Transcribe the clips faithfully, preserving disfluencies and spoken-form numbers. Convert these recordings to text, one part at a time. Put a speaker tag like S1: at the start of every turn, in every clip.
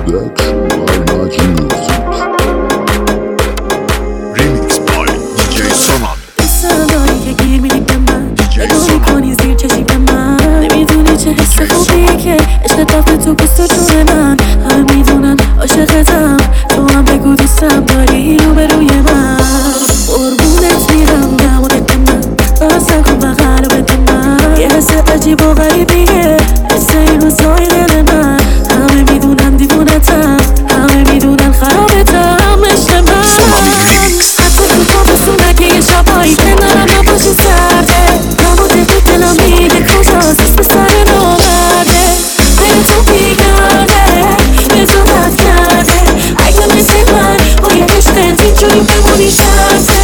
S1: Production by Naji Music.
S2: Remix by دی جی سونال.
S3: صدایی که گیر میدی به من نگاه میکنی زیر چشی به من نمیدونی چه حس خوبیه که عشق دفت تو پوست و جون من همه میدونن عاشقتم تو هم بگو دوستم داری رو به روی من قربونت میرم نمونه من باز نکن بغل و بده من یه حس عجیب و غریبیه حس این روزای دل من همه میدونن دیوونتم همه میدونن خرابتم عشق من حتی تو تابستون اگه یه شبایی کنارم نباشی سرده نبوده تو دلم میده کجاست اسم سر ناورده به تو بیگرده به تو بد کرده اگه مثل من با یه عشقت اینجوری بمونی شرده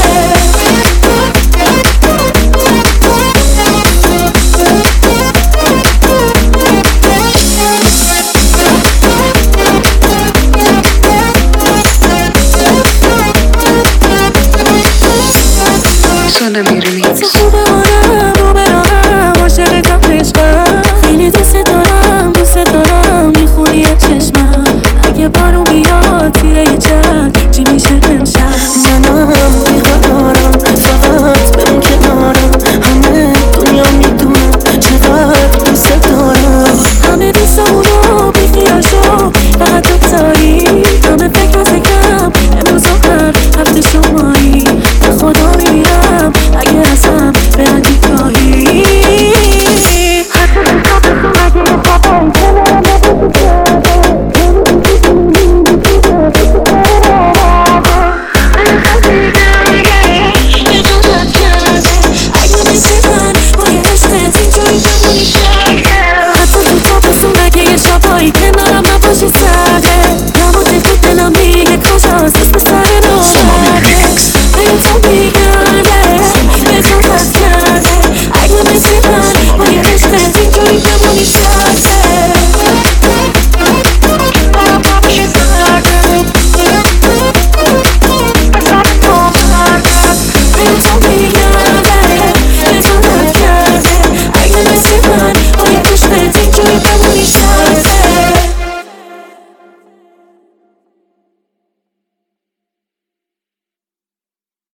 S3: تو خوبه آنم رو برانم عاشقتم عشقم خیلی دوست دارم دوست دارم میخونی یه چشمم اگه بارون بیاد تیره یه چک چی میشه امشب منم بیقرارم فقط بمون کنارم همه دنیا میدونم چقدر دوست دارم همه دوستامونو بیخیال شو فقط تو تایی همه فکر و فکرم امروز آخر هفته شمایی به خدا میمیرم اگه ازم برندی کاهی حتی تو تابستون اگه یه شبایی کنارم نباشی کنارم نباشی سرده نبوده تو دلم میگه کجاست اسم